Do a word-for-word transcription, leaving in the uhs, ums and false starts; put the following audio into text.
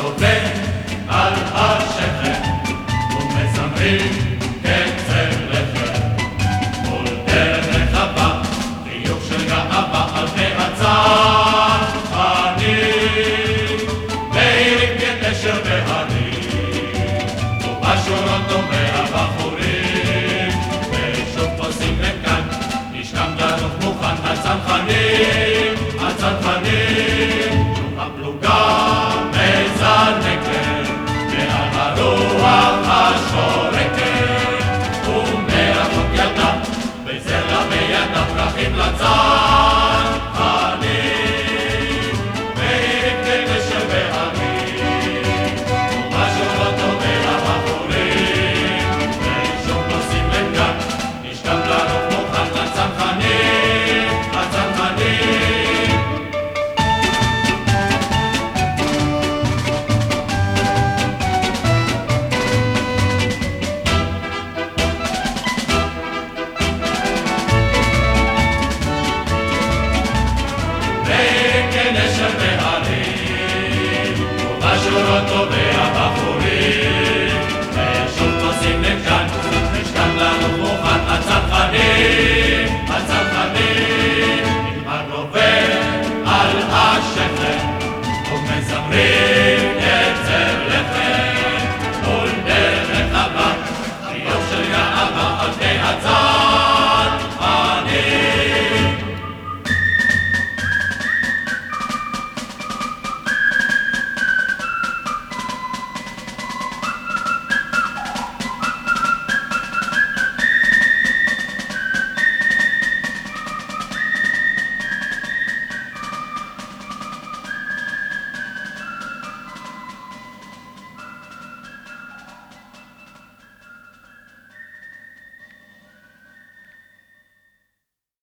צובע על השכם ומזמרים קצב לחם מול דרך רחבה, חיוך של גאווה על פני הצנחנים. מאירים כנשר בהרים ובשורות דומה הבחורים, ושוב פוסעים לכאן נשכם גדול מוכן הצנחנים, הצנחנים. הפלוגה מזנקת מעל הרוח השורקת, ומרחוק ילדה בזרע בידה פרחים לצנחנים. מאירים כנשר בהרים ובשורות דומה הבחורים, ושוב נוסעים לכאן נשכם גדול מוכן לצנחנים, הצנחנים. כנשר בהרים ובשורות טובי הבחורים, ושוב נוסעים לכאן נשכם לנו מוכן הצנחנים, הצנחנים.